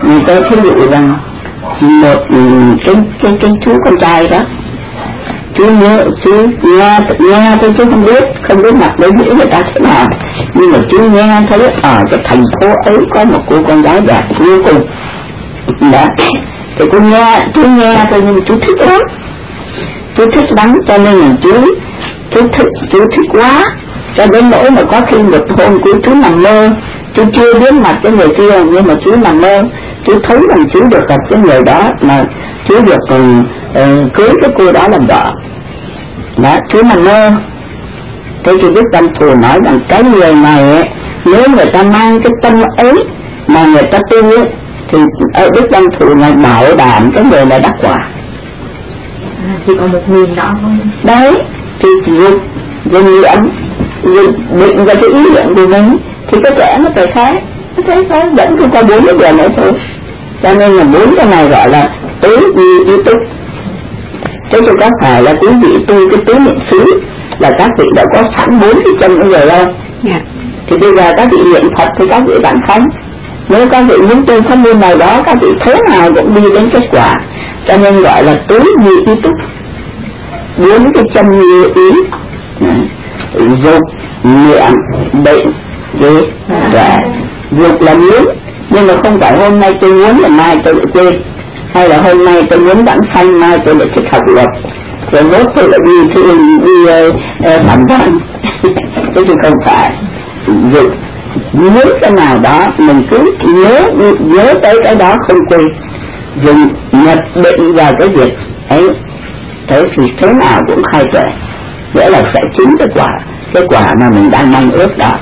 Người ta thí dụ rằng một cái chú con trai đó, chú nghe tôi chú không biết mặt đối nghĩa người ta thế nào, nhưng mà chú nghe thấy ở cái thành phố ấy có một cô con gái đẹp vô cùng đó. Thì chú nghe thôi, nhưng mà chú thích lắm, cho nên là chú thích quá, cho đến nỗi mà có khi một hôm chú nằm mơ, chú chưa biết mặt cái người kia, nhưng mà chú nằm mơ, chú thấy rằng chú được gặp cái người đó, mà chú được cưới cái cô đó làm vợ đó. Chú nằm mơ. Thế thì Đức Văn Thù nói rằng cái người này ấy, nếu người ta mang cái tâm ấy mà người ta tu ấy, thì ở Đức Văn Thù này bảo đảm cái người này đắc quả. Chỉ còn một người đó thôi. Đấy, thì dục niệm, định và cái ý niệm của mình, thì cái trẻ nó phải khác, vẫn không có 4 cái điều nữa thôi. Cho nên là 4 cái này gọi là tứ duy ý túc. Thế thì có phải là quý vị tu cái tứ niệm xứ là các vị đã có sẵn 4 cái chân nữa rồi không? Yeah. Thì bây giờ các vị niệm Phật thì các vị bạn không. Nếu các vị muốn tu pháp môn nào đó, các vị thế nào cũng đi đến kết quả. Cho nên gọi là tứ duy ý túc, 4 cái chân như ý, dục, niệm, định, tuệ. Dục là muốn, nhưng mà không phải hôm nay tôi muốn là mai tôi lại quên, hay là hôm nay tôi muốn đặng sanh, mai tôi lại thích học luật, rồi mốt tôi lại đi phản văn. Thế thì không phải. Dục muốn cái nào đó mình cứ nhớ tới cái đó không quên, dùng nhập định vào cái việc ấy, thế thì thế nào cũng khai tuệ, nghĩa là sẽ chính cái quả mà mình đang mong ước đó.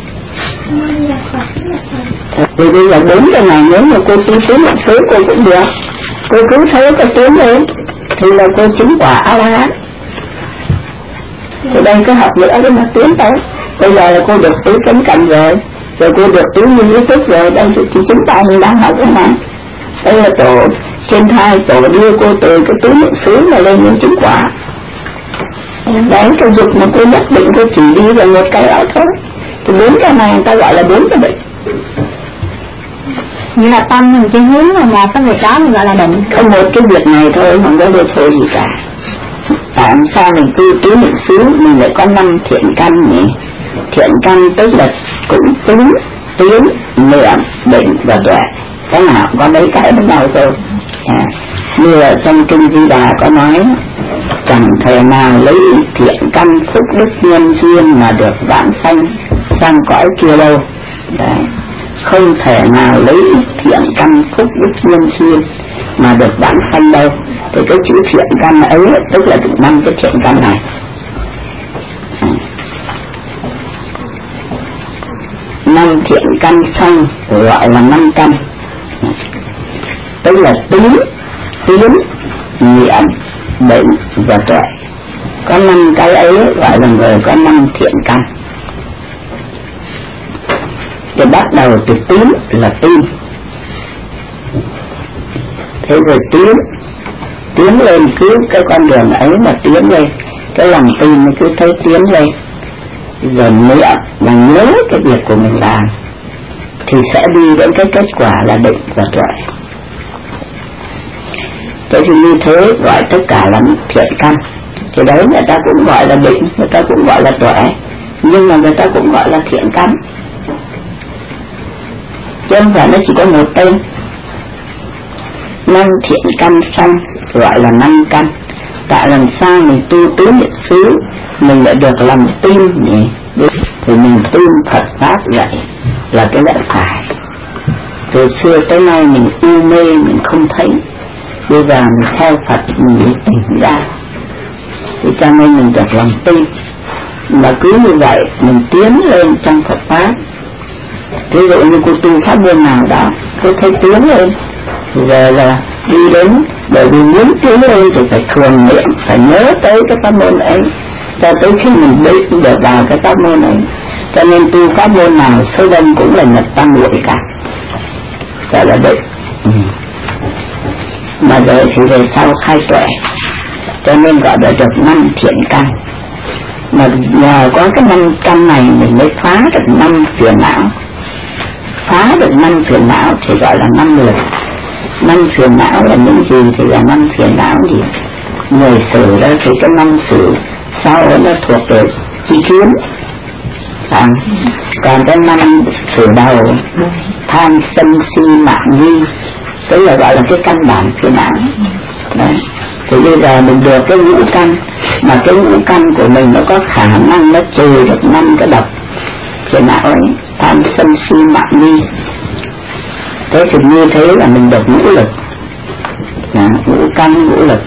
Thì bây giờ 4 cái này nếu mà cô tu tứ niệm xứ cô cũng được, cô cứ thấy cái tiến lên thì là cô chứng quả A-la-hán. Thì đây cứ học nữa để mà tiến tới. Bây giờ là cô được tứ chánh cảnh rồi cô được tứ nguyên ý thức rồi, đây thì chúng ta mình đang học cái này. Đây là tổ trên thai, tổ đưa cô từ cái tứ niệm xứ mà lên những chứng quả. Đấy, cái dục mà cô nhất định cô chỉ đi vào một cái đó thôi. Thì 4 cái này người ta gọi là 4 cái bệnh. Như là tâm mình chỉ hướng vào một cái việc đó mình gọi là định. Có một cái việc này thôi, không có đồ thôi gì cả. Tại sao mình tu tứ niệm xứ mình lại có 5 thiện căn nhỉ? Thiện căn tức là cũng tính, tiến, niệm, định và tuệ. Cái nào có mấy cái với nhau thôi. Như ở trong Kinh Di Đà có nói, chẳng thể nào lấy thiện căn phúc đức nhân duyên mà được vãng sanh sang cõi kia đâu. Đấy. Không thể nào lấy thiện căn phúc đức nhân duyên mà được vãng sanh đâu. Thì cái chữ thiện căn ấy tức là 5 cái thiện căn này. 5 thiện căn sanh gọi là 5 căn, tức là tính, tiến, niệm, định và tuệ. Có 5 cái ấy gọi là người có 5 thiện căn. Thì bắt đầu từ tín là tin. Thế rồi tiến lên, cứ cái con đường ấy mà tiến lên, cái lòng tin cứ thấy tiến lên. Rồi niệm là nhớ cái việc của mình làm, thì sẽ đi đến cái kết quả là định và tuệ. Thế thì như thế gọi tất cả là thiện căn. Thì đấy người ta cũng gọi là định, người ta cũng gọi là tuệ, nhưng mà người ta cũng gọi là thiện căn, chứ không phải nó chỉ có một tên. 5 thiện căn sanh gọi là 5 căn. Tại làm sao mình tu tứ niệm xứ mình lại được lòng tin nhỉ? Thì mình tin Phật Pháp dạy là cái lẽ phải. Từ xưa tới nay mình u mê mình không thấy, bây giờ mình theo Phật mình mới tỉnh ra, thì cho nên mình được lòng tin. Mà cứ như vậy mình tiến lên trong Phật Pháp. Ví dụ như cô tu pháp môn nào đó, cô thấy tiến lên, rồi là đi đến, bởi vì muốn tiến lên thì phải thường niệm, phải nhớ tới cái pháp môn ấy, cho tới khi mình định được vào cái pháp môn ấy. Cho nên tu pháp môn nào sơ đông cũng là nhập tam muội cả, gọi là định. Mà rồi thì về sau khai tuệ, cho nên gọi là được 5 thiện căn. Mà nhờ có cái 5 căn này mình mới phá được 5 phiền não. phá được 5 phiền não thì gọi là 5 lực. 5 phiền não là những gì thì là 5 phiền não gì? 10 sự đó thì cái 5 sự sau đó nó thuộc về chi kiến. Còn cái 5 sự đầu tham sân si mạng nghi, tức là gọi là cái căn bản phiền não. Đấy. Thì bây giờ mình được cái ngũ căn, mà cái ngũ căn của mình nó có khả năng nó trừ được 5 cái độc phiền não ấy, tham sân si mạng nghi. Thế thì như thế là mình được ngũ lực, ngũ căn ngũ lực.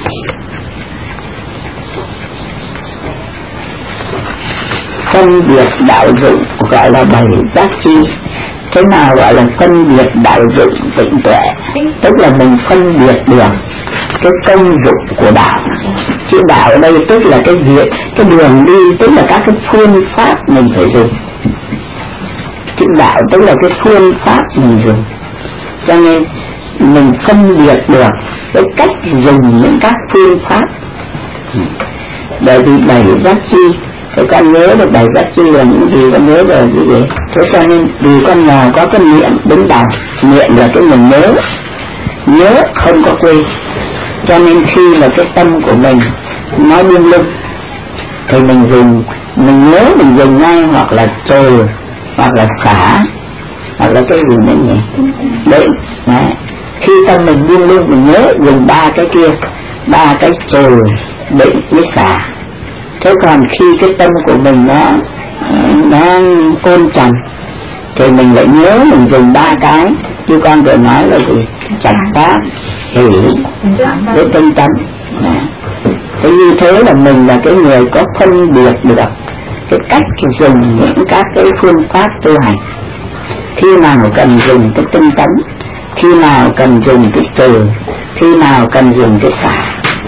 Phân biệt đạo dụng gọi là 7 giác chi. Thế nào gọi là phân biệt đạo dụng tịnh tuệ? Tức là mình phân biệt được cái công dụng của đạo. Chữ đạo ở đây tức là cái việc, cái đường đi, tức là các cái phương pháp mình phải dùng. Chữ đạo tức là cái phương pháp mình dùng. Cho nên mình phân biệt được cái cách dùng những các phương pháp. Bởi vì 7 giác chi, thì con nhớ được 7 giác chi là những gì, con nhớ rồi gì vậy? Thế cho nên vì con nào có cái niệm đứng đầu, niệm là cái mình nhớ không có quên. Cho nên khi là cái tâm của mình nó buông lung thì mình nhớ mình dùng ngay, hoặc là trừ, hoặc là xả, hoặc là cái gì nữa nhỉ? Đấy. Khi tâm mình buông lung mình nhớ dùng 3 cái kia, 3 cái trừ, định với xả. Thế còn khi cái tâm của mình nó ôn trầm thì mình lại nhớ mình dùng 3 cái như con vừa nói là gì? Trầm pháp, hỷ với tinh tấn. Thế như thế là mình là cái người có phân biệt được cái cách dùng những các cái phương pháp tu hành. Khi nào cần dùng cái tinh tấn, khi nào cần dùng cái trừ, khi nào cần dùng cái xả.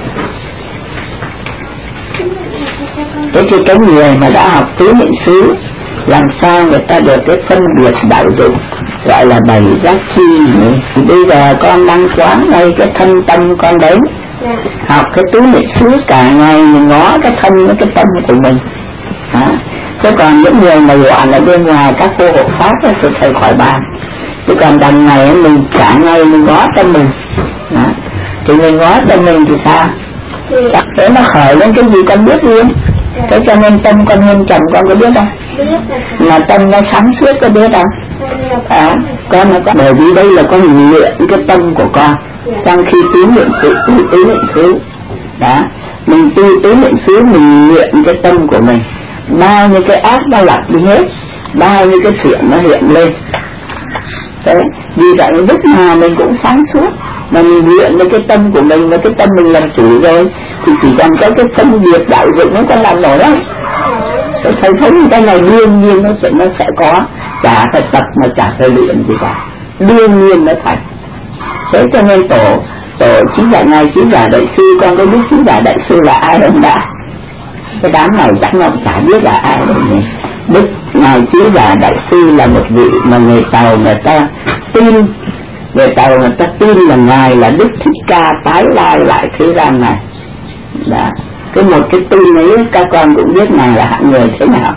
Thế thì cái người mà đã học tứ niệm xứ, làm sao người ta được cái phân biệt đạo dụng gọi là 7 giác chi nhỉ? Thì bây giờ con đang quán ngay cái thân tâm con đấy, học cái tứ niệm xứ cả ngày mình ngó cái thân với cái tâm của mình. Thế còn những người mà loạn ở bên ngoài các cô hộ pháp thì thầy khỏi bàn. Chứ còn đằng này mình cả ngày mình ngó tâm mình. Thì mình ngó tâm mình thì sao? Thế nó khởi lên cái gì con biết luôn. Thế cho nên tâm con nhân trầm con có biết không? Mà tâm nó sáng suốt có biết không? Con nó có, bởi vì đây là con luyện cái tâm của con. Trong khi tứ niệm xứ đó, mình tu tứ niệm xứ mình luyện cái tâm của mình. Bao nhiêu cái ác nó lặp đi hết, bao nhiêu cái thiện nó hiện lên. Đấy, vì vậy lúc nào mình cũng sáng suốt. Mà mình luyện với cái tâm của mình, và cái tâm mình làm chủ rồi thì chỉ cần có cái phân biệt đạo dụng nó có làm nổi đâu. Thầy thấy cái này đương nhiên nó sẽ có, chả phải tập mà chả phải luyện gì cả, đương nhiên nó thành. Thế cho nên tổ Chí Giả Ngài Chí Giả Đại Sư, con có biết Chí Giả Đại Sư là ai không đã? Cái đám này chắc nó chả biết là ai đâu nhỉ. Đức Ngài Chí Giả Đại Sư là một vị mà người Tàu người ta tin, người Tàu người ta tin là Ngài là Đức Thích Ca tái lai lại thế gian này. Đã. Cái một cái tin ấy các con cũng biết Ngài là hạng người thế nào.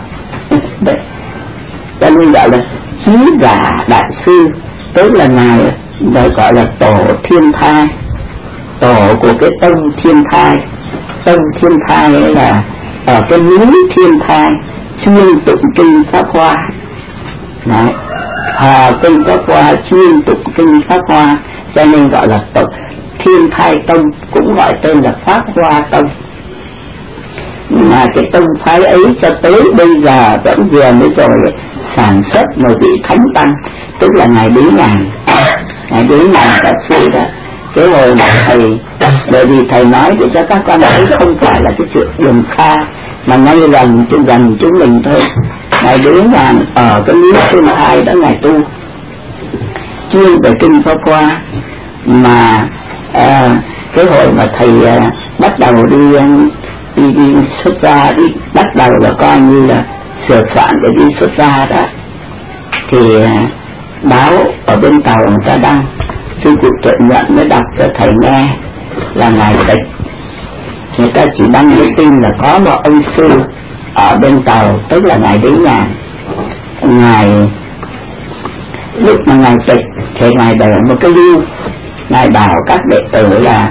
Cho nên gọi là Chí Giả Đại Sư, tức là Ngài được gọi là tổ thiên thai, tổ của cái tông thiên thai. Tông thiên thai ấy là ở cái núi thiên thai, chuyên tụng kinh Pháp Hoa. Đấy, kinh Pháp Hoa, chuyên tụng kinh Pháp Hoa, cho nên gọi là tổ thiên thai tông, cũng gọi tên là Pháp Hoa tông. Mà cái tông phái ấy cho tới bây giờ vẫn vừa mới rồi sản xuất một vị thánh tăng, tức là Ngài Đế Nhàn. Ngài Đế Nhàn Đại Sư đó. Cái hồi mà thầy, bởi vì thầy nói để cho các con thấy không phải là cái chuyện đường pha, mà ngay gần chúng mình thôi. Ngài Đế Nhàn ở cái núi Thiên Thai đó Ngài tu chuyên về kinh Pháp Hoa. Mà cái hồi mà thầy bắt đầu đi xuất gia, đi bắt đầu là coi như là sửa soạn để đi xuất gia đó, thì báo ở bên Tàu người ta đăng, sư cụ Tuệ Nhuận mới đọc cho thầy nghe là Ngài Tịch. Người ta chỉ đăng cái tin là có một ông sư ở bên Tàu, tức là Ngài Đế Nhàn, lúc mà ngài tịch thì ngài để một cái lưu, ngài bảo các đệ tử là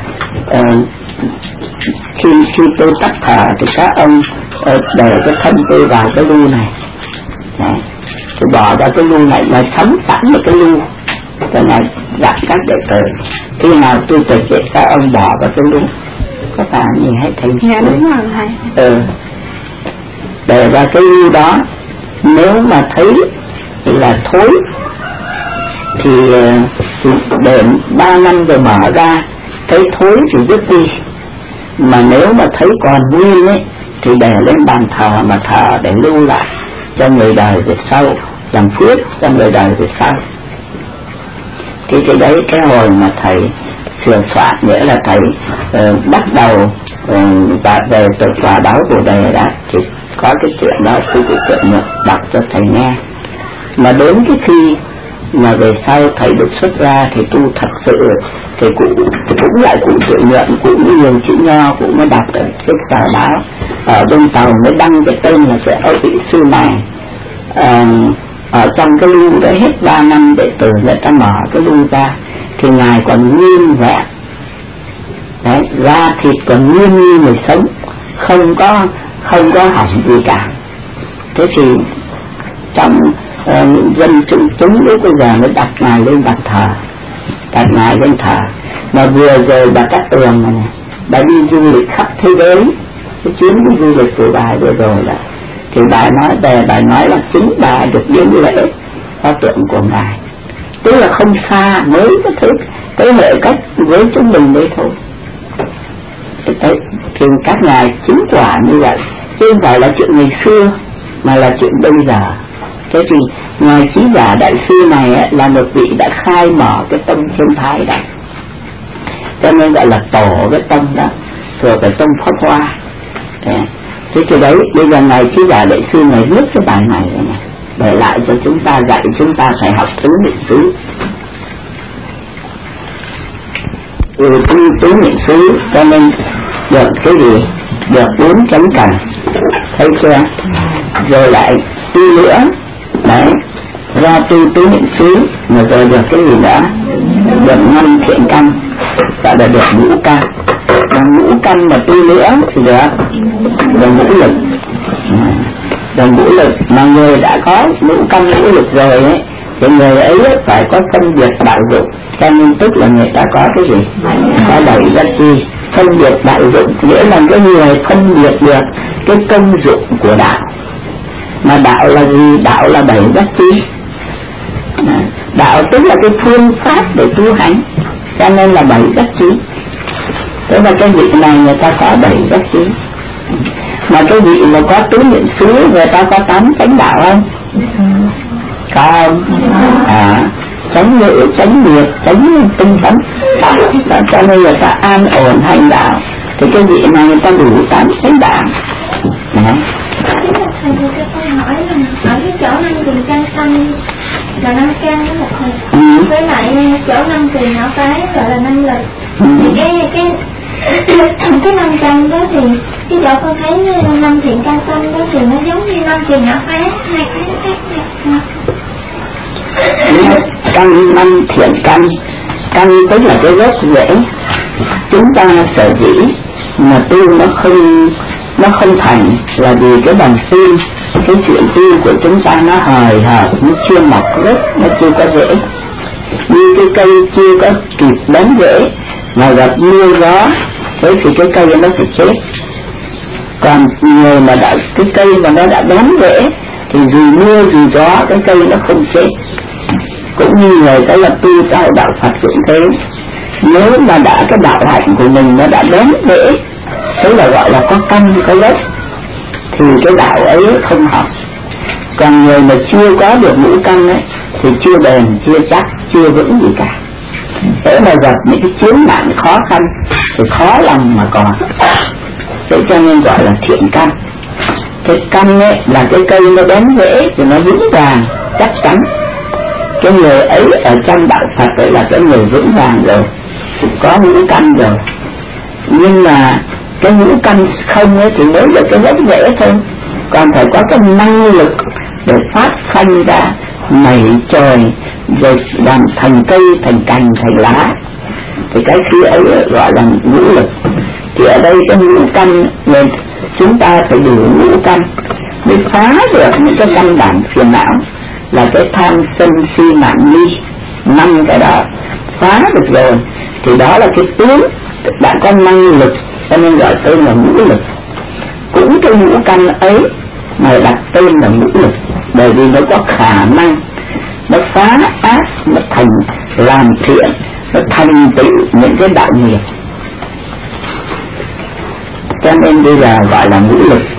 khi tôi tắt thở thì các ông để cái thân tôi vào cái lưu này. Đấy. Thì bỏ ra cái lưu này, ngài sắm sẵn một cái lưu, rồi ngài dặn các đệ tử khi nào tôi tịch thì các ông bỏ vào cái lưu. Có phải gì hay thầy? Dạ đúng rồi thầy. Để vào cái lưu đó, nếu mà thấy là thối thì để 3 năm rồi mở ra, thấy thối thì vứt đi, mà nếu mà thấy còn nguyên ấy thì để lên bàn thờ mà thờ để lưu lại cho người đời về sau, làm phước cho người đời về sau. Thì cái đấy cái hồi mà thầy sửa soạn, nghĩa là thầy bắt đầu và về từ Quả Báo Bồ Đề đó, thì có cái chuyện đó tôi cũng tự nguyện đọc cho thầy nghe. Mà đến cái khi mà về sau thầy được xuất ra thì tu thật sự thì cũng lại cũng tự nguyện, cũng nhiều chữ nho cũng mới đọc ở cái tờ báo ở bên Tàu mới đăng cái tên là cái ông vị sư này. Ở trong cái lưu đó hết 3 năm đệ tử người ta mở cái lưu ra thì ngài còn nguyên vẹn, đấy, da thịt còn nguyên như người sống, không có hỏng gì cả. Thế thì trong dân chúng lúc bây giờ mới đặt ngài lên bàn thờ, đặt ngài lên thờ. Mà vừa rồi bà Cát Tường này, bà đi du lịch khắp thế giới, cái chuyến đi du lịch của bà vừa rồi là thì bà nói là chính bà được đến lễ pho tượng của ngài, tức là không xa, mới có thứ cái hệ cách với chúng mình đấy thôi. Thì các ngài chính quả như vậy, chứ không phải là chuyện ngày xưa mà là chuyện bây giờ. Thế thì ngài Chí Giả đại sư này ấy, là một vị đã khai mở cái tông Thiên Thái đó, cho nên gọi là tổ cái tông đó, rồi cái tông Pháp Hoa. Thế thì đấy, bây giờ ngài Chí Giả đại sư này viết cái bài này để lại cho chúng ta, dạy chúng ta phải học tứ niệm xứ. Tứ niệm xứ cho nên được cái gì? Được 4 chánh cần, thấy chưa? Rồi lại tu nữa, đấy, ra tu tứ niệm xứ, mà rồi được cái gì nữa? Được 5 thiện căn, gọi là được ngũ căn. Và ngũ căn mà tu nữa thì được ngũ lực. Được ngũ lực, mà người đã có ngũ căn ngũ lực rồi ấy, thì người ấy phải có phân biệt đạo dụng, cho nên tức là người ta có cái gì? Có 7 giác chi. Phân biệt đạo dụng nghĩa là cái người phân biệt được cái công dụng của đạo. Mà đạo là gì? Đạo là 7 giác chi. Đạo tức là cái phương pháp để tu hành, cho nên là 7 giác chi. Thế mà cái vị này người ta có 7 giác chi. Mà cái vị mà có tứ niệm xứ người ta có 8 chánh đạo không? Có không? Chánh ngữ, chánh nghiệp, chánh tinh tấn, đó, cho nên người ta an ổn hành đạo. Thì cái vị này người ta đủ 8 chánh đạo. Thầy cho tôi hỏi là ở cái chỗ 5 tiền căn xanh là 5 căn đó là thầy, với lại chỗ 5 tiền não phái gọi là 5 lực. Thì cái 5 căn đó thì cái chỗ con thấy 5 thiện căn xanh đó thì nó giống như 5 tiền não phái, hai cái khác nhau. Căn 5 thiện căn, căn tức là cái gốc rễ. Chúng ta sở dĩ mà tu nó không thành là vì cái bằng tim, cái chuyện tu của chúng ta nó hời hợt, nó chưa mọc gốc, nó chưa có rễ. Như cái cây chưa có kịp đón rễ mà gặp mưa gió, thế thì cái cây nó phải chết. Còn người mà cái cây mà nó đã đón rễ thì dù mưa dù gió cái cây nó không chết. Cũng như người đó là tu theo đạo Phật cũng thế, nếu mà đã cái đạo hạnh của mình nó đã đến rễ, thế là gọi là có căn có gốc, thì cái đạo ấy không học. Còn người mà chưa có được ngũ căn ấy thì chưa bền, chưa chắc, chưa vững gì cả. Thế mà gặp những cái chiến nạn khó khăn thì khó lòng mà còn. Thế cho nên gọi là thiện căn. Cái căn ấy là cái cây nó đến rễ thì nó vững vàng chắc chắn. Cái người ấy ở trong đạo Phật ấy là cái người vững vàng rồi, có ngũ căn rồi. Nhưng mà cái ngũ căn không ấy thì mới được cái gốc rễ thôi. còn phải có cái năng lực để phát sanh ra nảy trời, rồi làm thành cây, thành cành, thành lá, thì cái khí ấy gọi là ngũ lực. Thì ở đây cái ngũ căn nên chúng ta phải đủ ngũ căn mới phá được những cái căn bản phiền não là cái tham sân si mạn nghi, 5 cái đó phá được rồi thì đó là cái tướng đã có năng lực, cho nên gọi tên là ngũ lực. Cũng cái ngũ căn ấy mà đặt tên là ngũ lực, bởi vì nó có khả năng nó phá ác, nó thành làm thiện, nó thành tựu những cái đạo nghiệp, cho nên bây giờ gọi là ngũ lực.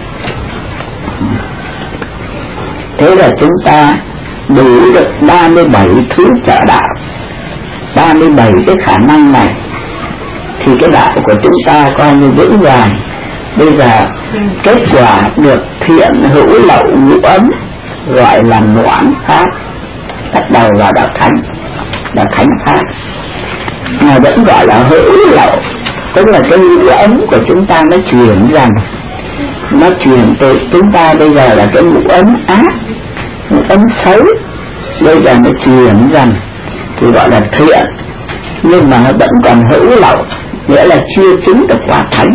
Thế là chúng ta đủ được 37 thứ trợ đạo, 37 cái khả năng này thì cái đạo của chúng ta coi như vững vàng. Bây giờ kết quả được thiện hữu lậu ngũ ấm gọi là noãn pháp, bắt đầu vào đạo thánh, đạo thánh pháp, mà vẫn gọi là hữu lậu, tức là cái ngũ ấm của chúng ta nó chuyển dần, nó chuyển từ chúng ta bây giờ là cái ngũ ấm ác, ngũ ấm xấu, bây giờ nó chuyển dần thì gọi là thiện, nhưng mà nó vẫn còn hữu lậu, nghĩa là chưa chứng được quả thánh.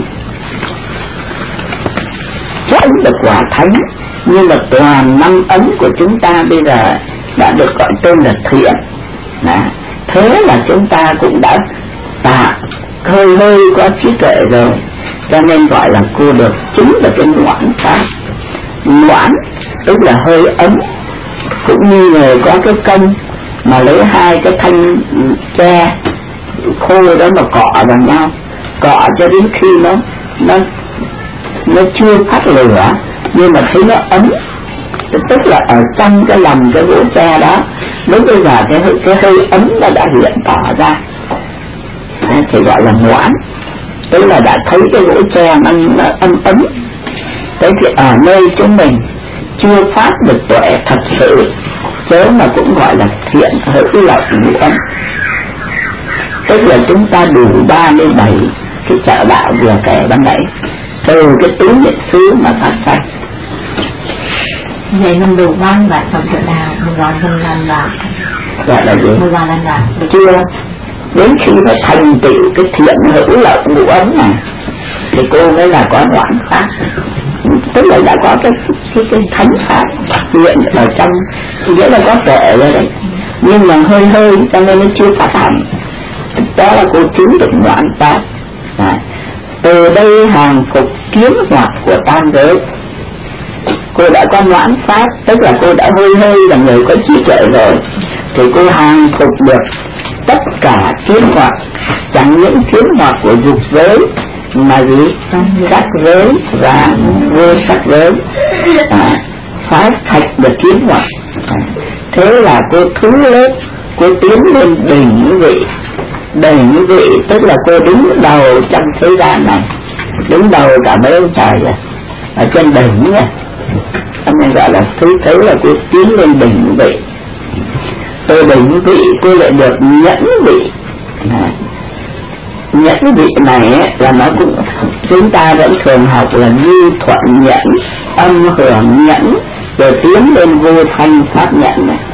Chứng được quả thánh nhưng mà toàn 5 ấm của chúng ta bây giờ đã được gọi tên là thiện. Thế là chúng ta cũng đã hơi hơi có trí tuệ rồi, cho nên gọi là cô được chứng được cái noãn pháp. Noãn tức là hơi ấm, cũng như người có cái công mà lấy 2 cái thanh tre khô đó mà cọ vào nhau, cọ cho đến khi nó chưa phát lửa nhưng mà thấy nó ấm, tức là ở trong cái lòng cái gỗ tre đó lúc bây giờ cái hơi ấm nó đã hiện tỏ ra, thì gọi là noãn, tức là đã thấy cái gỗ tre nó ấm. Thế thì ở nơi chúng mình chưa phát được tuệ thật sự, chớ mà cũng gọi là thiện hữu lậu ngũ ấm, tức là chúng ta đủ 37 cái trợ đạo vừa kể ban nãy, từ cái tứ niệm xứ mà phát sanh. Vậy mình đủ 37 phần trợ đạo, mình gọi mình làm đạo. Gọi là gì? Mình gọi làm đạo. Chưa, đến khi nó thành tựu cái thiện hữu lậu ngũ ấm này thì cô mới là có noãn pháp, tức là đã có cái thánh pháp hiện ở trong, nghĩa là có tuệ rồi đấy, nhưng mà hơi hơi cho nên nó chưa phát hành. Đó là cô chứng được noãn pháp. Từ đây hàng phục kiếm hoạt của tam giới. Cô đã có noãn pháp, tức là cô đã hơi hơi là người có trí tuệ rồi, thì cô hàng phục được tất cả kiếm hoạt, chẳng những kiếm hoạt của dục giới mà gì sắc giới và vô sắc giới, phá sạch được kiếm hoạt. Thế là cô thứ lớp, cô tiến lên đỉnh vị. Đỉnh vị tức là cô đứng đầu trong thế gian này, đứng đầu cả mấy ông trời rồi, ở trên đỉnh này, cho nên gọi là thứ thế là cô tiến lên đỉnh vị. Từ đỉnh vị cô lại được nhẫn vị. Nhẫn vị này là nó cũng, chúng ta vẫn thường học là như thuận nhẫn, âm hưởng nhẫn, rồi tiến lên vô thanh pháp nhẫn này.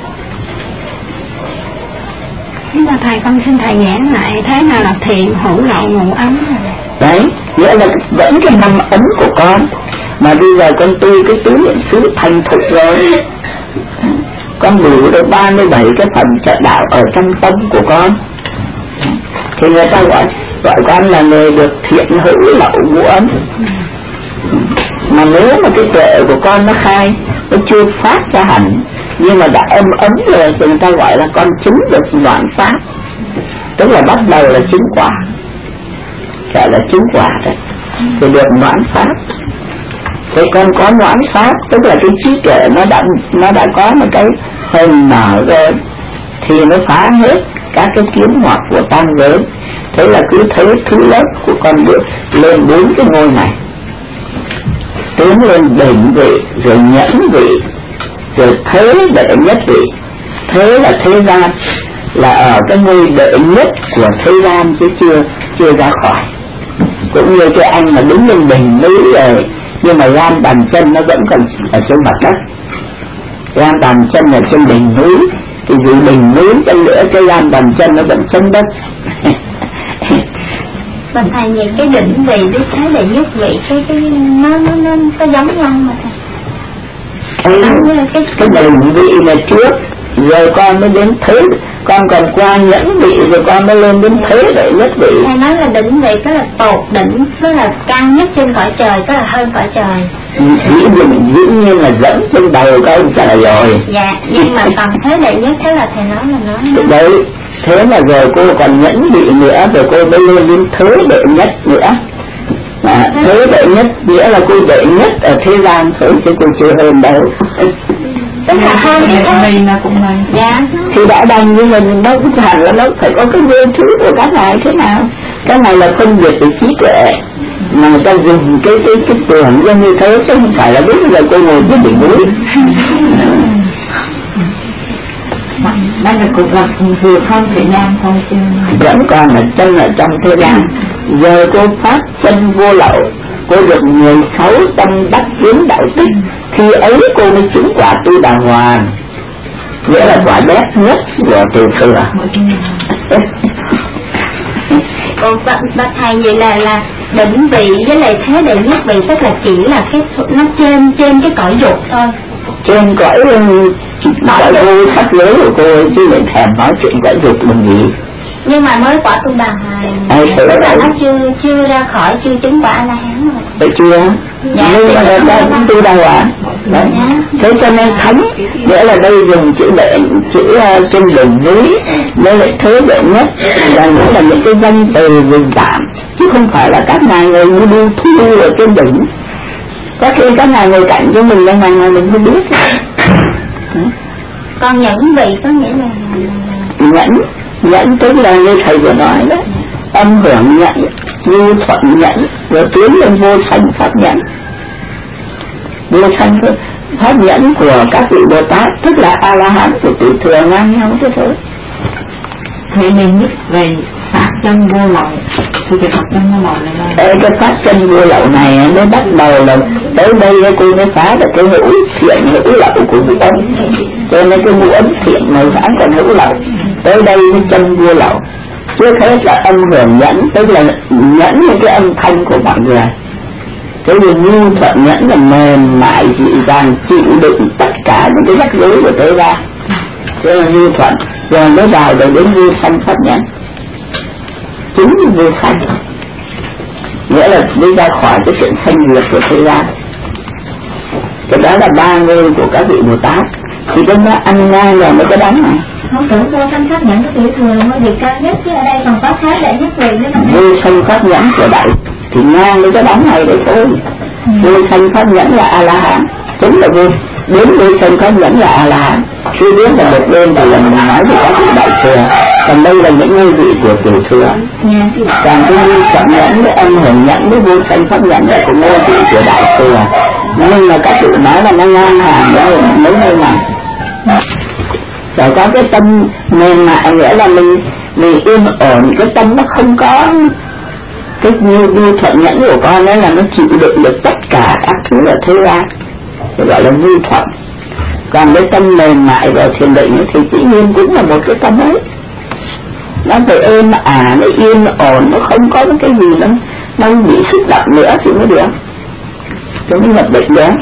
Thế là thầy, con xin thầy giảng lại thế nào là thiện hữu lậu ngũ ấm. Đấy, nghĩa là vẫn cái 5 ấm của con, mà bây giờ con tu cái tứ niệm xứ thành thục rồi, con đủ được 37 cái phần trợ đạo ở trong tâm của con, thì người ta gọi con là người được thiện hữu lậu ngũ ấm. Mà nếu mà cái tuệ của con nó khai, nó chưa phát ra hẳn, nhưng mà đã ấm rồi thì người ta gọi là con chứng được noãn pháp, tức là bắt đầu là chứng quả, gọi là chứng quả đấy, thì được noãn pháp. Thế con có noãn pháp, tức là cái trí tuệ nó đã có một cái hình mở rồi, thì nó phá hết các cái kiếm hoạt của tam giới. Thế là cứ thấy thứ lớp của con bước lên 4 cái ngôi này, tiến lên đỉnh vị, rồi nhẫn vị, rồi thế đệ nhất vị. Thế là thế gian, là ở cái ngôi đệ nhất của thế gian chứ chưa ra khỏi. Cũng như cái anh mà đứng lên đỉnh núi rồi nhưng mà gan bàn chân nó vẫn còn ở trên mặt đất. Gan bàn chân ở trên đỉnh núi, thì dù đỉnh núi chân nữa cái gan bàn chân nó vẫn chân đất. Bạch thầy, vậy cái định vị với thế đệ nhất vị cái nó có giống nhau mà thầy? Cái định vị là trước, rồi con mới đến thế, con còn qua nhẫn vị rồi con mới lên đến thế đệ nhất vị. Thầy nói là định vị đó là tột đỉnh, đó là cao nhất trên cõi trời, đó là hơn cõi trời. Dĩ nhiên là dẫn trên đầu các ông trời rồi. Dạ, nhưng mà còn thế đệ nhất, thế là thầy nói là nó đấy, thế là rồi cô còn nhẫn vị nữa, rồi cô mới lên đến thế đệ nhất nữa. Thế đệ nhất nghĩa là cô đệ nhất ở thế gian thôi, chứ cô chưa hơn đâu. Tức là hơn cái thế là cũng này. Dạ. Thì đã đành như mình nó cũng hẳn là nó phải có cái nguyên thứ của các ngài thế nào. Cái này là phân biệt về trí tuệ, mà người ta dùng cái tưởng ra như thế, chứ không phải là biết là cô ngồi trên đỉnh núi. Đây là cuộc gặp vừa không Việt Nam thôi chứ vẫn còn là chân ở trong thế gian. Giờ cô phát chân vô lậu, cô được 16 tâm đắc kiến đạo tích, khi ấy cô mới chứng quả Tu Đà Hoàn, nghĩa là quả đẹp nhất của Từ Thừa. Còn bạch thầy vậy là định vị với lại thế đệ nhất vị, tức là chỉ là cái nó trên cái cõi dục thôi, trên cõi vô sắc giới của cô ấy, chứ lại thèm nói chuyện cõi dục làm gì. Nhưng mà mới quả Tu Đà Hoàn, tức là nó chưa ra khỏi, chưa chứng quả A La Hán rồi. Đấy chưa? Dạ, nhưng mà là Tu Đà Hoàn. Đấy. Dạ. Thế cho nên thánh nghĩa là đây dùng chữ trên đỉnh núi, đây lại thế đệ nhất, là nghĩa là những cái danh từ dùng tạm, chứ không phải là các ngài người như đi thu ở trên đỉnh. Có khi các ngài ngồi cạnh cho mình, nhưng mà mình không biết. Còn nhẫn vị có nghĩa là nhẫn tức là như thầy vừa nói đó, âm hưởng nhẫn, nhu thuận nhẫn, rồi tiến lên vô sanh pháp nhẫn. Vô sanh pháp nhẫn của các vị Bồ Tát, tức là A La Hán của Từ Thừa ngang nhau thế thôi. thế nên nhất về phát chân vô lậu, thì cái phát chân vô lậu này là cái phát chân vô lậu này mới bắt đầu là tới đây cô mới phá được cái hữu thiện hữu lậu của ngũ ấn, cho nên cái ngũ ấn thiện này vẫn còn hữu lậu. Tới đây mới chân vô lậu. Trước hết là âm hưởng nhẫn, tức là nhẫn những cái âm thanh của mọi người. Cái gì nhu thuận nhẫn là mềm mại dịu dàng chịu đựng tất cả những cái rắc rối của thế gian, thế là nhu thuận. Rồi mới vào được đến vô sanh pháp nhẫn, chính vô sanh, nghĩa là đi ra khỏi cái chuyện sanh diệt của thế gian. Cái đó là ba ngôi của các vị Bồ Tát, thì cái nó ăn ngang rồi mới có đắng này. Không tưởng vô sanh pháp nhẫn của Tiểu Thừa mới vị cao nhất, chứ ở đây còn có thế đệ nhất vị nữa. Vô sanh pháp nhẫn của đại thì ngang với cái đắng này đấy thôi. Vô sanh pháp nhẫn là A La Hán, chính là đến vô sanh pháp nhẫn là A La Hán. Khi biết là một bên thì là mình nói về các vị Đại Thừa, còn đây là những ngôi vị của Tiểu Thừa. Còn cái vô sanh nhẫn với âm hưởng nhẫn với vô sanh pháp nhẫn là cũng ngôi vị của Đại Thừa, nhưng mà các vị nói là nó ngang hàng với mấy ngôi này. Rồi có cái tâm mềm mại, nghĩa là mình yên ổn, cái tâm nó không có cái nhu thuận nhẫn của con ấy, là nó chịu đựng được tất cả các thứ ở thế gian, gọi là nhu thuận. Còn cái tâm mềm mại vào thiền định thì dĩ nhiên cũng là một cái tâm ấy, nó phải êm ả, nó yên ổn, nó không có cái gì nó bị xúc động nữa thì mới được, cho mới nhập định đó.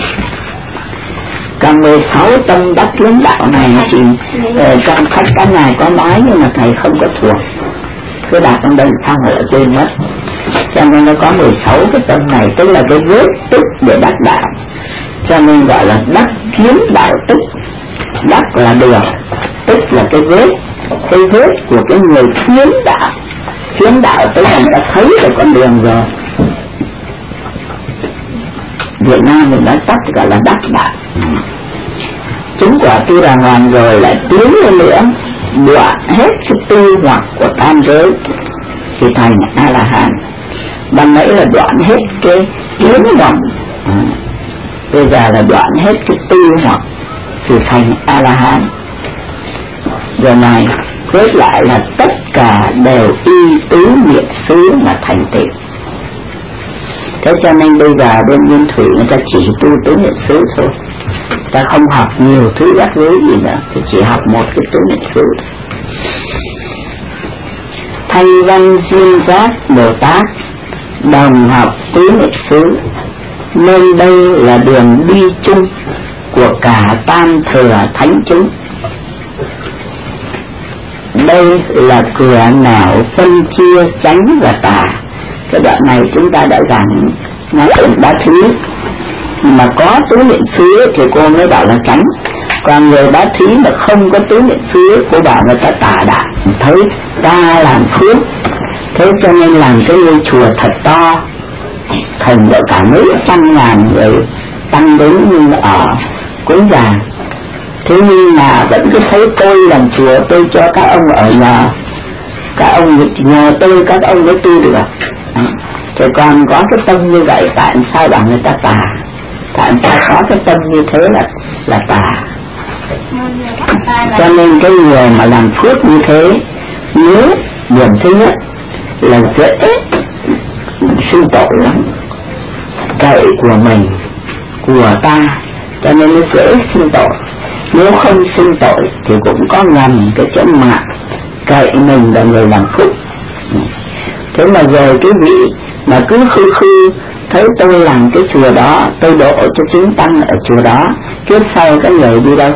Còn 16 tâm đắc lớn đạo này thì trong sách các ngài có nói, nhưng mà thầy không có thuộc, cứ đặt trong đây sao mà ở trên mất. Cho nên nó có 16 cái tâm này, tức là cái vết tích để đắc đạo, cho nên gọi là đắc kiến đạo tích. Đắc là đường, tích là cái vết của cái người kiến đạo. Kiến đạo tức là người ta thấy được con đường rồi. Việt Nam mình nói tắt gọi là đắc đạo. Chứng quả Tu Đà Hoàn rồi lại tiến lên nữa, đoạn hết cái tư hoặc của tam giới thì thành A La Hán. Ban nãy là đoạn hết cái kiến vọng, bây giờ là đoạn hết cái tư hoặc thì thành A La Hán. Giờ này kết lại là tất cả đều y tứ niệm xứ mà thành tựu. Thế cho nên bây giờ bên Nguyên Thủy người ta chỉ tu tứ niệm xứ thôi, ta không học nhiều thứ rắc rối gì nữa, thì chỉ học một cái tứ niệm xứ. Thanh Văn Duyên Giác Bồ Tát đồng học tứ niệm xứ, nên đây là đường đi chung của cả tam thừa thánh chúng. Đây là cửa nào phân chia chánh và tà. Cái đoạn này chúng ta đã giảng nói chuyện bá thí, mà có tứ niệm xứ thì cô mới bảo là chánh, còn người bá thí mà không có tứ niệm xứ, cô bảo người ta tà đạo. Thấy ta làm phước, thế cho nên làm cái ngôi chùa thật to, thành được cả mấy trăm ngàn người tăng đến như ở cúng già. Thế nhưng mà vẫn cứ thấy tôi làm chùa, tôi cho các ông ở nhờ, các ông nhờ tôi các ông mới tu được. Thì còn có cái tâm như vậy, tại sao bảo người ta tà? Tại sao có cái tâm như thế là tà? Cho nên cái người mà làm phước như thế, nếu điểm thứ nhất là dễ sinh tội lắm, cậy của mình, của ta, cho nên nó dễ sinh tội. Nếu không sinh tội thì cũng có ngầm cái chỗ mạng cậy mình là người làm phúc. Thế mà rồi cái vị mà cứ khư thấy tôi làm cái chùa đó, tôi độ cho chứng tăng ở chùa đó, kiếp sau cái người đi đâu?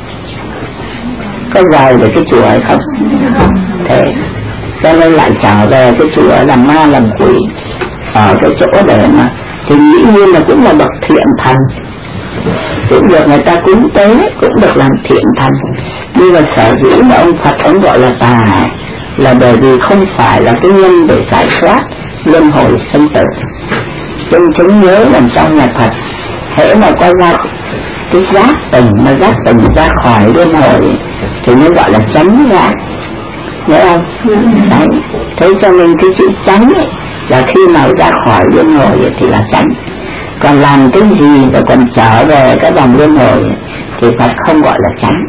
Có rời về cái chùa hay không? Thế cho nên lại trở về cái chùa làm ma làm quỷ ở cái chỗ để mà thì nghĩ như là cũng là bậc thiện thần, cũng được người ta cúng tế, cũng được làm thiện thần. Nhưng mà sở dĩ mà ông Phật ông gọi là tà là bởi vì không phải là cái nhân để giải thoát luân hồi sinh tử. Chúng nhớ làm trong nhà Phật, hễ mà có ra cái giác tình, mà giác tình ra khỏi luân hồi thì mới gọi là chánh giác, nhớ không? Đấy, thế cho nên cái chữ chánh ấy, là khi nào ra khỏi luân hồi thì là chánh. Còn làm cái gì và còn trở về cái vòng luân hồi thì Phật không gọi là chánh.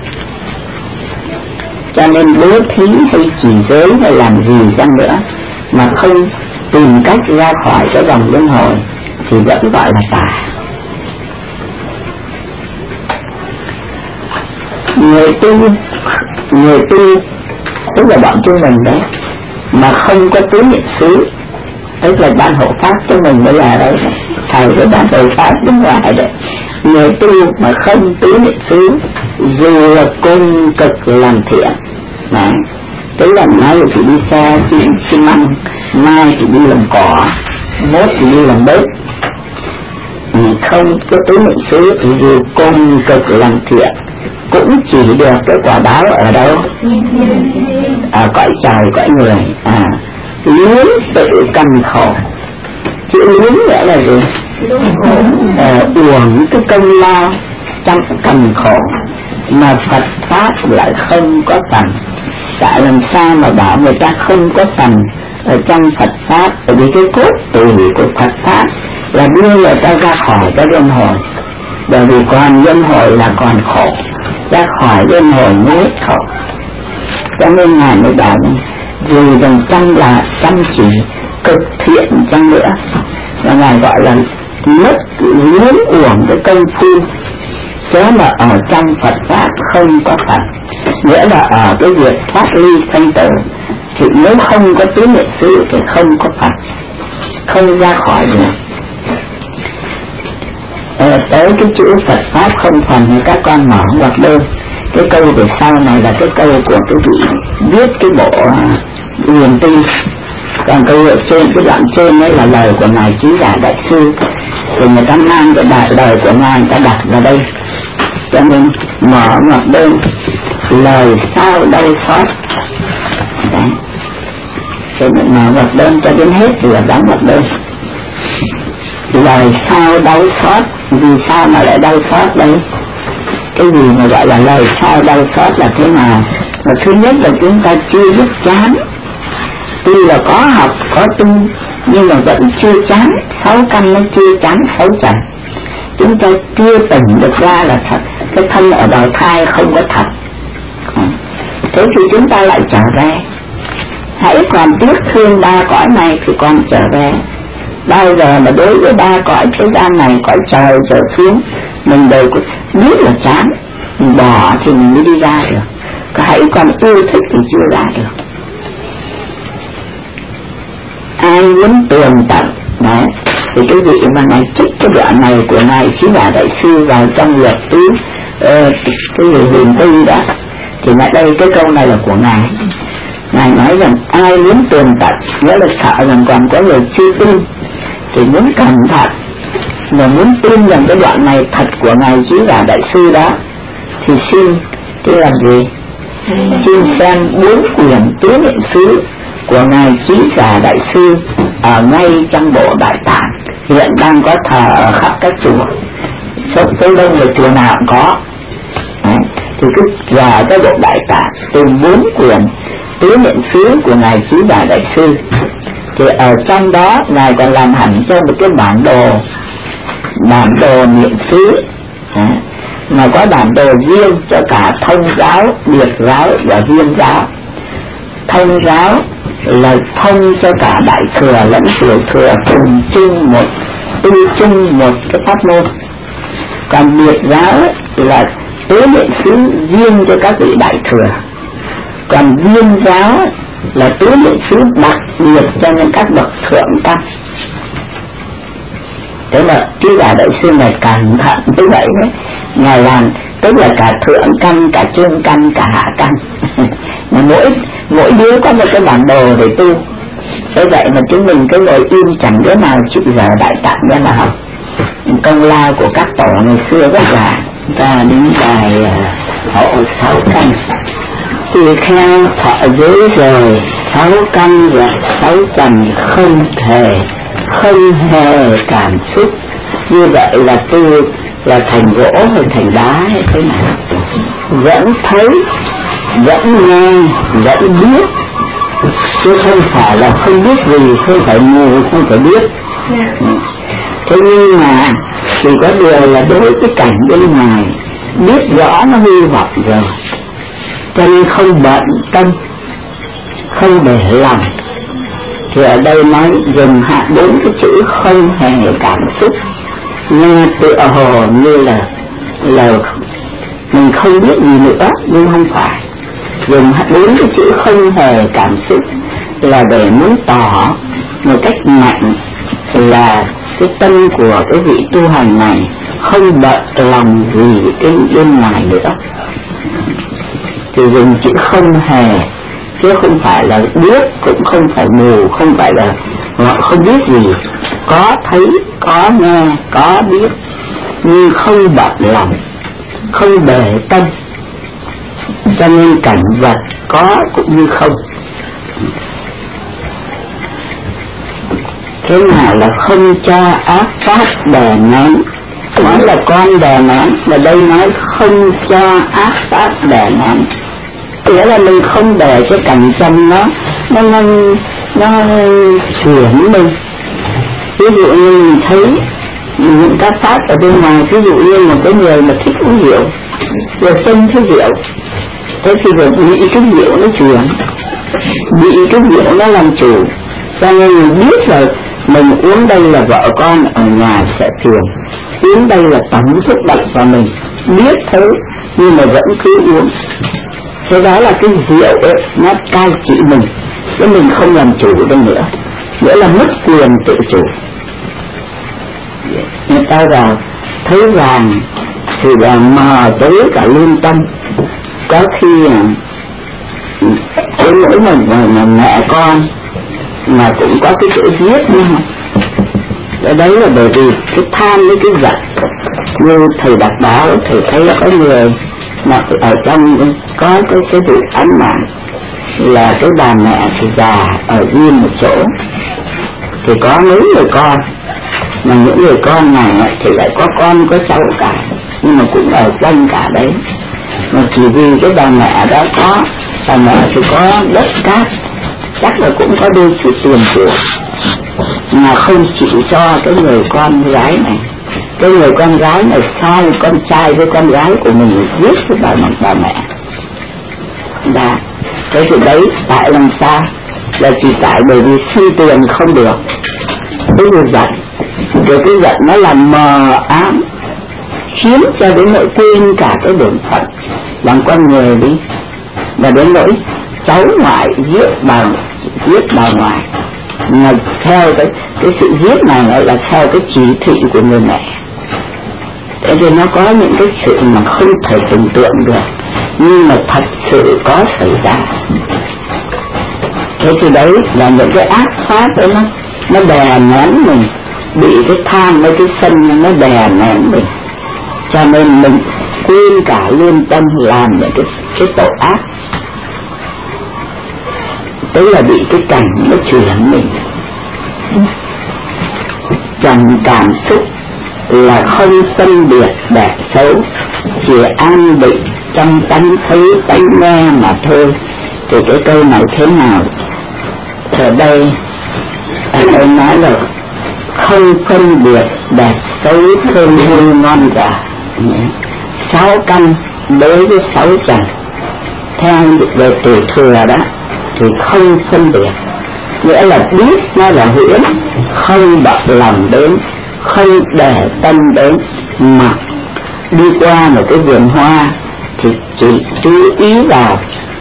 Cho nên bố thí hay chỉ giới hay làm gì chăng nữa mà không tìm cách ra khỏi cái vòng luân hồi thì vẫn gọi là tà. Người tu tức là bọn chúng mình đấy, mà không có tứ niệm xứ, tức là ban hộ pháp cho mình mới là đấy, thầy với ban hộ pháp đứng ngoài đấy. Người tu mà không tứ niệm xứ, dù là cung cực làm thiện, đấy, tức là nay thì đi xe xi măng, mai thì đi làm cỏ, mốt thì đi làm bếp, không có tứ niệm xứ thì dù cung cực làm thiện cũng chỉ được cái quả báo ở đâu? Ở cõi trời cõi người. Luyến tự cầm khổ. Chữ luyến nghĩa là gì? Uổng cái công lao trong cầm khổ mà Phật pháp lại không có phần. Tại làm sao mà bảo người ta không có phần ở trong Phật pháp? Bởi vì cái cốt tùy của Phật pháp là đưa người ta ra khỏi cái luân hồi. Bởi vì còn luân hồi là còn khổ, ra khỏi luân hồi mới hết khổ. Cho nên Ngài mới bảo dù rằng chăng là chăm chỉ cực thiện chăng nữa, và Ngài gọi là mất luyến uổng cái công phu. Thế mà ở trong Phật pháp không có phần, nghĩa là ở cái việc thoát ly sanh tử thì nếu không có tứ niệm xứ thì không có phần, không ra khỏi được. Tới cái chữ Phật pháp không phần thì các con mở ngoặc đơn. Cái câu về sau này là cái câu của cái vị viết cái bộ Huyền Tinh. Còn câu ở trên, cái đoạn trên ấy là lời của Ngài Trí Giả Đại Sư, thì người ta mang cái lời của Ngài người ta đặt vào đây. Cho nên mở ngoặc đơn lời sao đau xót. Đấy, cho nên mở ngoặc đơn cho đến hết thì là đóng ngoặc đơn. Lời sao đau xót, vì sao mà lại đau xót đây? Cái gì mà gọi là lời sao đau xót là thế nào? Và thứ nhất là chúng ta chưa biết chán. Tuy là có học, có tu, nhưng mà vẫn chưa chán. 6 căn nó chưa chán 6 trần. Chúng ta chưa tỉnh được ra là thật, cái thân ở bào thai không có thật. Thế thì chúng ta lại trở về. Hãy còn tiếc thương 3 cõi này thì còn trở về. Bao giờ mà đối với ba cõi thế gian này, cõi trời trở xuống, mình đều biết là chán, mình bỏ thì mình mới đi ra được. Hãy còn yêu thích thì chưa ra được. Ai muốn tường tận đấy, thì cái vị mà ngài trích cái đoạn này của ngài Chí Giả Đại Sư vào trong luật tứ cái người huyền tinh đó, thì lại đây cái câu này là của ngài. Ngài nói rằng ai muốn tường tận, nghĩa là sợ rằng còn có người chưa tin, thì muốn cẩn thận mà muốn tin rằng cái đoạn này thật của ngài Chí Giả Đại Sư đó, thì xin cái làm gì? Xin xem 4 quyển Tứ Niệm xứ của ngài Chí Giả Đại Sư ở ngay trong bộ Đại Tạng, hiện đang có thờ ở khắp các chùa, số đông là chùa nào cũng có. Đấy, thì cứ vào cái bộ Đại Tạng tìm 4 quyển Tứ Niệm xứ của ngài Chí Giả Đại Sư, thì ở trong đó ngài còn làm hẳn cho một cái bản đồ niệm xứ, mà có bản đồ riêng cho cả thông giáo, biệt giáo và viên giáo. Thông giáo là thông cho cả đại thừa lẫn tiểu thừa cùng chung một tu chung một cái pháp môn, còn biệt giáo là tứ niệm xứ riêng cho các vị đại thừa, còn viên giáo là tứ niệm xứ đặc biệt cho những các bậc thượng căn. Thế mà Chí Giả Đại Sư này cẩn thận như vậy đấy, ngài làm tức là cả thượng căn, cả trung căn, cả hạ căn. Mà mỗi đứa có một cái bản đồ để tu. Thế vậy mà chúng mình cứ ngồi im chẳng đứa nào chịu giờ Đại Tạng ra mà học. Công lao của các tổ ngày xưa rất là. Ta đến bài hộ 6 căn. Tỳ kheo thọ giới rồi 6 căn và 6 trần không hề cảm xúc. Như vậy là tu là thành gỗ hay thành đá hay thế nào? Vẫn thấy, vẫn nghe, vẫn biết, chứ không phải là không biết gì, không phải mù, không phải biết. Thế nhưng mà chỉ có điều là đối với cảnh bên ngoài biết rõ nó hy vọng rồi, cho nên không bận tâm, không để lòng. Thì ở đây nói dùng hạ 4 cái chữ không hề cảm xúc, nghe tựa hồ như là mình không biết gì nữa, nhưng không phải. Dùng 4 cái chữ không hề cảm xúc là để muốn tỏ một cách mạnh là cái tâm của cái vị tu hành này không bận lòng gì cái bên ngoài nữa. Thì dùng chữ không hề, chứ không phải là biết, cũng không phải mù, không phải là họ không biết gì, có thấy, có nghe, có biết, nhưng không bận lòng, không để tâm, cho nên cảnh vật có cũng như không. Thế nào là không cho ác pháp đè nén? Nói là con đè nén, mà đây nói không cho ác pháp đè nén, nghĩa là mình không để cho cảnh tâm nó chuyển mình. Ví dụ như mình thấy những các pháp ở bên ngoài, ví dụ như một cái người mà thích uống rượu, rồi xông cái rượu, thế thì rồi bị cái rượu nó chuyển, bị cái rượu nó làm chủ, cho nên mình biết rồi mình uống đây là vợ con ở nhà sẽ phiền, uống đây là tắm thuốc bệnh cho mình, biết thế nhưng mà vẫn cứ uống. Thế đó là cái rượu ấy, nó cai trị mình, chứ mình không làm chủ được nữa, nghĩa là mất quyền tự chủ. Người ta vào thấy vàng thì là mờ tới cả lương tâm. Có khi cái mỗi mà mẹ con mà cũng có cái chữ giết nữa. Ở đấy là bởi vì cái tham với cái giận. Như thầy đọc báo, thầy thấy có người mà ở trong có cái vụ án mạng là cái bà mẹ thì già ở riêng một chỗ, thì có mấy người con, mà những người con này thì lại có con có cháu cả, nhưng mà cũng ở quanh cả đấy. Mà chỉ vì cái bà mẹ đó có, bà mẹ thì có đất cát, chắc là cũng có đôi chút tiền của, mà không chịu cho cái người con gái này. Cái người con gái này sai con trai với con gái của mình giết cái bà mẹ. Và cái chuyện đấy tại làm sao? Là chỉ tại bởi vì xin tiền không được, Cái người giận, rồi cái giận nó làm mờ ám, khiến cho đến nỗi quên cả cái bổn phận làm con người đi, và đến nỗi cháu ngoại giết bà ngoại, mà theo cái sự giết này lại là theo cái chỉ thị của người mẹ. Thế thì nó có những cái sự mà không thể tưởng tượng được, nhưng mà thật sự có xảy ra. Thế thì đấy là những cái ác pháp đó, nó đè nén mình, bị cái tham với cái sân nó đè nén mình, cho nên mình quên cả lương tâm làm những cái tội ác. Đấy là bị cái cảnh nó chuyển mình. Trầm cảm xúc là không phân biệt đẹp xấu, chỉ an định trong tánh thấy tánh nghe mà thôi. Thì cái câu này thế nào? Ở đây nói là không phân biệt đẹp xấu, thơm hương ngon giả. 6 căn đối với 6 trần, theo về tuổi thừa đó thì không phân biệt, nghĩa là biết nó là huyễn, không bận lòng đến, không để tâm đến, mà đi qua một cái vườn hoa thì chỉ chú ý vào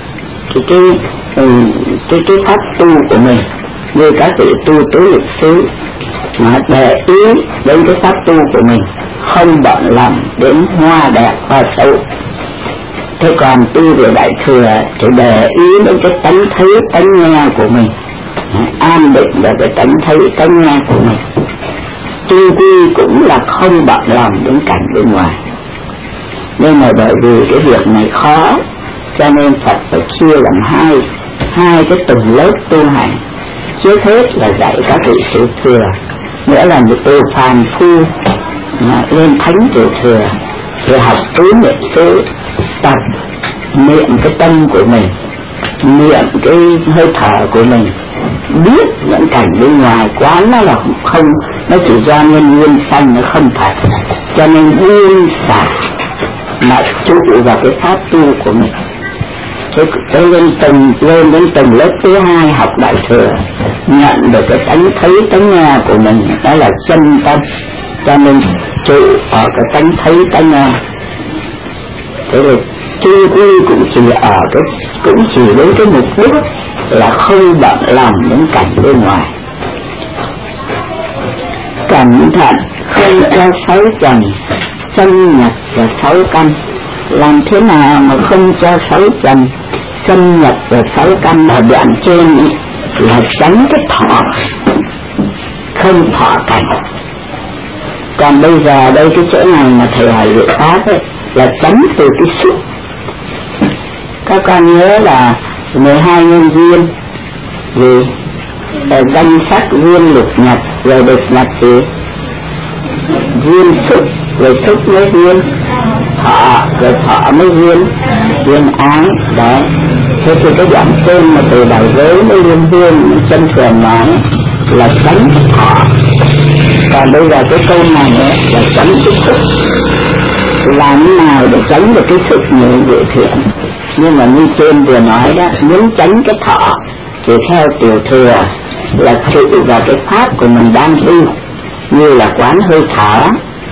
cái pháp tu của mình, như các vị tu tứ lịch sư mà để ý đến cái pháp tu của mình, không bận lòng đến hoa đẹp hoa xấu. Thế còn tu về đại thừa thì để ý đến cái tánh thấy tánh nghe của mình, an định vào cái tánh thấy tánh nghe của mình. Tu quy cũng là không bận lòng đến cảnh bên ngoài. Nhưng mà bởi vì cái việc này khó, cho nên Phật phải chia làm hai cái tầng lớp tu hành. Trước hết là dạy các vị tiểu thừa, nghĩa là một từ phàm phu lên thánh tiểu thừa, thì học tứ niệm xứ, tập niệm cái tâm của mình, niệm cái hơi thở của mình, biết những cảnh bên ngoài quán nó là không, nó chỉ do nhân duyên sanh, nó không thật. Cho nên buông xả mà chú vào cái pháp tu của mình. Thế lên đến tầng lớp thứ 2 học đại thừa, nhận được cái tánh thấy tánh nghe của mình, đó là chân tâm, cho nên trụ ở cái tánh thấy tánh nghe. Thế rồi tu quy cũng chỉ đến cái mục đích là không bận lòng đến cảnh bên ngoài. Cẩn thận không cho 6 trần xâm nhập vào 6 căn. Làm thế nào mà không cho 6 trần xâm nhập vào 6 căn? Ở đoạn trên ý, là tránh cái thọ, không thọ cảnh. Còn bây giờ đây cái chỗ này mà thầy hỏi liệu pháp ấy, là tránh từ cái xúc. Các con nhớ là 12 nhân duyên gì, danh sắc duyên lục nhập, rồi được nhập gì, duyên xúc, rồi xúc mới duyên thọ, rồi thọ mới duyên ái. Đấy, thế thì cái đoạn trên mà từ đại giới mới liên hương chân thường nói là tránh thọ. Còn bây giờ cái câu này là tránh cái xúc. Làm thế nào để tránh được cái xúc nhiều dự thiện? Nhưng mà như trên vừa nói đó, muốn tránh cái thọ thì theo tiểu thừa là trụ vào cái pháp của mình đang tu, như là quán hơi thở,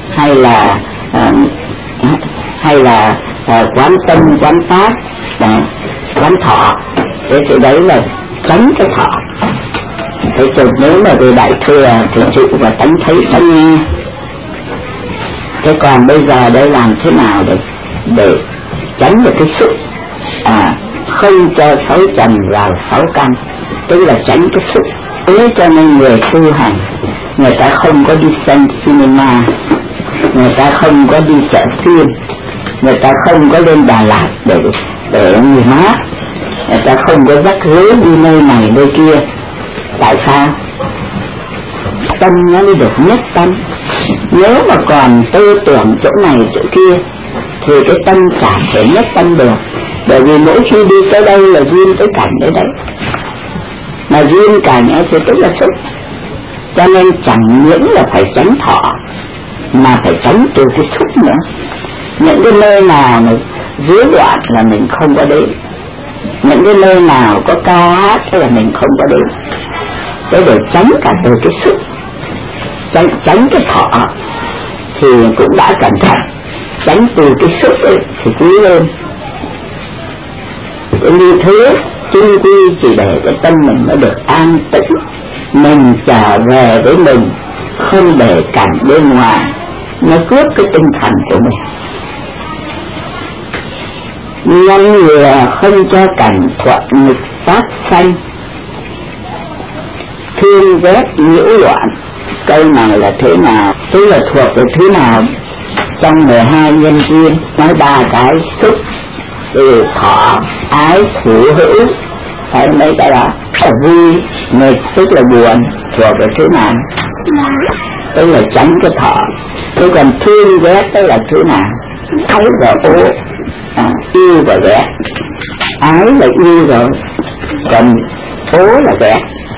hay là quán tâm, quán pháp, quán thọ. Thế thì đấy là tránh cái thọ. Thế thì nếu mà về đại thừa thì trụ vào tánh thấy tánh nghe. Thế còn bây giờ đây làm thế nào để tránh được cái xúc, không cho 6 trần vào 6 căn, tức là tránh cái xúc. Thế cho nên người tu hành, người ta không có đi xem cinema, người ta không có đi chợ phiên, người ta không có lên Đà Lạt để người mát, người ta không có dắt rưới đi nơi này nơi kia. Tại sao? Tâm nó mới được nhất tâm. Nếu mà còn tư tưởng chỗ này chỗ kia thì cái tâm chả thể nhất tâm được. Bởi vì mỗi khi đi tới đây là duyên tới cảnh đấy. Mà duyên cảnh ấy thì tức là xúc. Cho nên chẳng những là phải tránh thọ, mà phải tránh từ cái xúc nữa. Những cái nơi nào mà dưới đoạn là mình không có đến, những cái nơi nào có ca hát là mình không có đến. Thế để tránh cả từ cái xúc. tránh cái thọ thì cũng đã cẩn thận, tránh từ cái xúc ấy thì quý hơn. Như thế chung quy chỉ để cái tâm mình nó được an tĩnh, mình trở về với mình, không để cảnh bên ngoài nó cướp cái tinh thần của mình. Ngăn ngừa không cho cảnh thuận nghịch phát sanh, thương ghét nhiễu loạn. Câu này là thế nào? Tức là thuộc về thứ nào? Trong 12 nhân duyên nói 3 cái xúc, từ thọ, ái, thủ, hữu. Phải mấy cái đó vui, nghịch tức là buồn, thuộc về thứ nào? Tức là tránh cái thọ. Thế còn thương ghét tức là thứ nào? Ái và ô, yêu và ghét. Ái là yêu rồi, còn ô là ghét.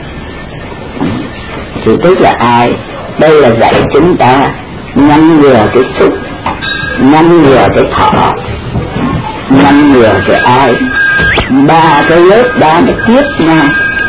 Thì tức là ai? Đây là dạy chúng ta ngăn ngừa cái xúc, ngăn ngừa cái thọ, ngăn ngừa cái ái. 3 cái lớp đó nó tiếp nhau.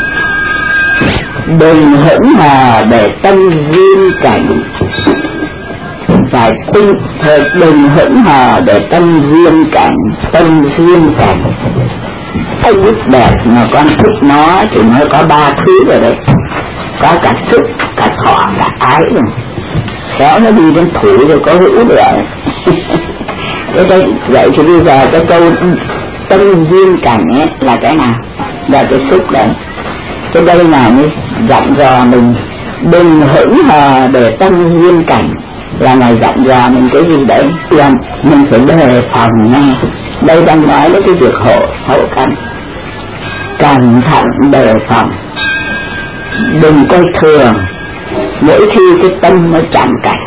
Đừng hững hờ để tâm duyên cảnh, phải tinh thật. Đừng hững hờ để tâm duyên cảnh, tâm duyên cảnh. Cái bút đẹp mà con thích nó thì nó có 3 thứ rồi đấy, có cả xúc, cả thọ, cả ái rồi. Khéo nó đi đến thủ rồi có hữu được. Cái đây vậy thì bây giờ cái câu tâm duyên cảnh ấy là cái nào? Là cái xúc đấy. Cái đây là mới dặn dò mình đừng hững hờ để tâm duyên cảnh, là ngày dặn dò mình cái gì đấy là mình phải đề phòng nha. Đây đang nói đến cái việc hậu căn, cẩn thận đề phòng, đừng coi thường mỗi khi cái tâm nó chạm cảnh.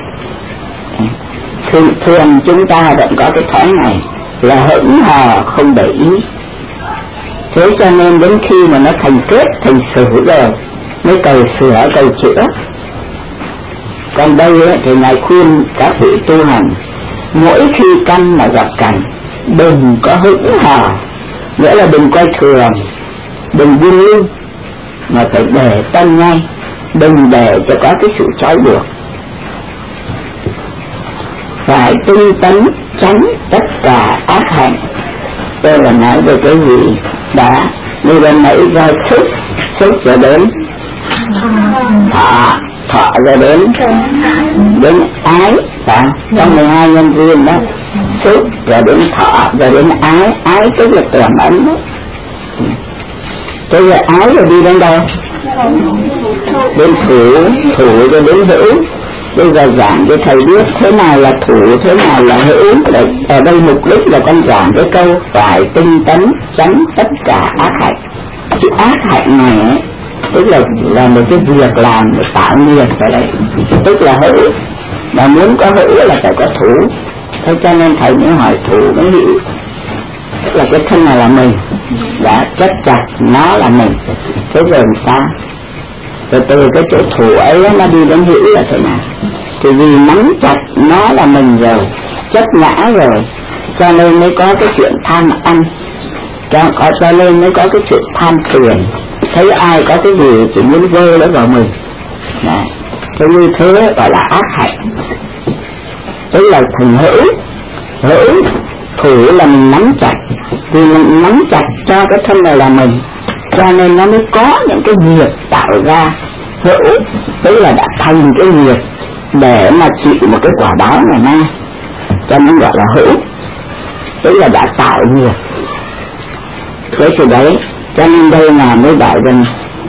Thường chúng ta vẫn có cái thói này là hững hờ không để ý. Thế cho nên đến khi mà nó thành kết thành sử rồi mới cầu sửa cầu chữa. Còn đây ấy, thì ngài khuyên các vị tu hành mỗi khi căn mà gặp cảnh đừng có hững hờ, nghĩa là đừng coi thường, đừng buông lung, mà phải để tâm ngay, đừng để cho có cái sự trói buộc. Phải tinh tấn tránh tất cả ác hạnh. Tôi là nói về cái gì đã như bên nãy ra xúc rồi đến thọ rồi đến ái, và trong 12 nhân duyên đó, xúc rồi đến thọ rồi đến ái tức là tưởng ấn đó. Thế giờ ái rồi đi đến đâu? Đến thủ rồi đến hữu. Bây giờ giảng cho thầy biết thế nào là thủ, thế nào là hữu. Ở đây mục đích là con giảng cái câu phải tinh tấn tránh tất cả ác hạnh. Cái ác hạnh này ấy, tức là một cái việc làm để tạo nghiệp ở đây, tức là hữu. Mà muốn có hữu là phải có thủ. Thế cho nên thầy mới hỏi thủ mới hữu, tức là cái thân này là mình, đã chấp chặt nó là mình. Thế rồi sao? Rồi từ cái chỗ thủ ấy nó đi đến hữu là thế nào? Thì vì nắm chặt nó là mình rồi, chấp ngã rồi, cho nên mới có cái chuyện tham ăn, cho nên mới có cái chuyện tham tiền. Thấy ai có cái gì thì muốn vơ nó vào mình. Thế như thế gọi là ác hạnh. Tức là thành hữu, thủ là mình nắm chặt, vì mình nắm chặt cho cái thân này là mình, cho nên nó mới có những cái nghiệp tạo ra. Hữu tức là đã thành cái nghiệp để mà chịu một cái quả báo ngày nay, cho nên gọi là hữu, tức là đã tạo nghiệp. Thế thì đấy, cho nên đây là mới bảo rằng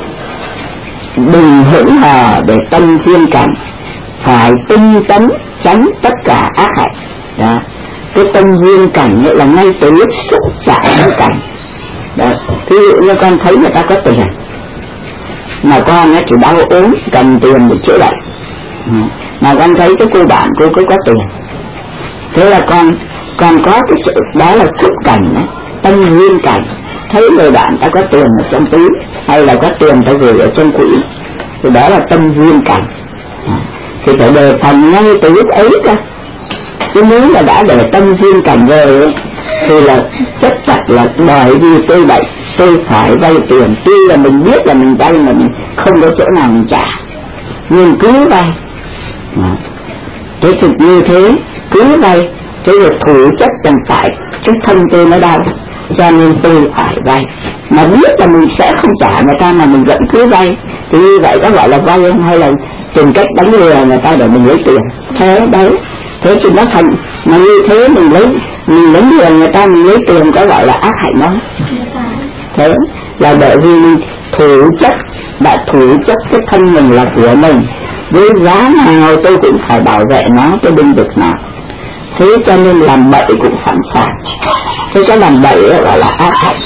đừng hững hờ để tâm duyên cảnh, phải tinh tấn tránh tất cả ác hạnh. Đó, cái tâm duyên cảnh là ngay từ lúc xúc chạm đến cảnh. Đó, ví dụ như con thấy người ta có tiền, mà con chỉ đau ốm cần tiền để chữa bệnh, mà con thấy cái cô bạn cô có tiền, thế là con có cái sự đó là xúc cảnh đấy, tâm duyên cảnh. Thấy người bạn ta có tiền ở trong túi, hay là có tiền ta gửi ở trong quỹ, thì đó là tâm duyên cảnh. Thì phải đề phòng ngay từ lúc ấy cơ. Chứ nếu mà đã để tâm duyên cảnh rồi ấy, thì là chắc chắn là bởi vì tôi bệnh tôi phải vay tiền, tuy là mình biết là mình vay mà mình không có chỗ nào mình trả, nhưng cứ vay Thế thì như thế cứ vay, cái việc thủ chất rằng tại cái thân tôi nó đau, cho nên tôi phải vay, mà biết là mình sẽ không trả người ta mà mình vẫn cứ vay, thì như vậy có gọi là vay không, hay là tìm cách đánh lừa người ta để mình lấy tiền? Thế đấy, thế thì nó thành, mà như thế mình đánh lừa người ta, mình lấy tiền có gọi là ác hạnh không? Thế là bởi vì thủ chất, đã thủ chất cái thân mình là của mình, với giá nào tôi cũng phải bảo vệ nó, tôi đừng được nào. Thế cho nên làm bậy cũng sẵn sàng. Thế cái làm bậy gọi là ác hạnh.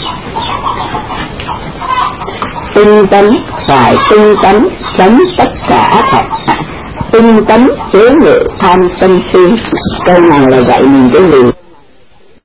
Tinh tấn, phải tinh tấn chấm tất cả ác hạnh. Tinh tấn chế ngự tham sân si. Câu nào là dạy mình cái gì?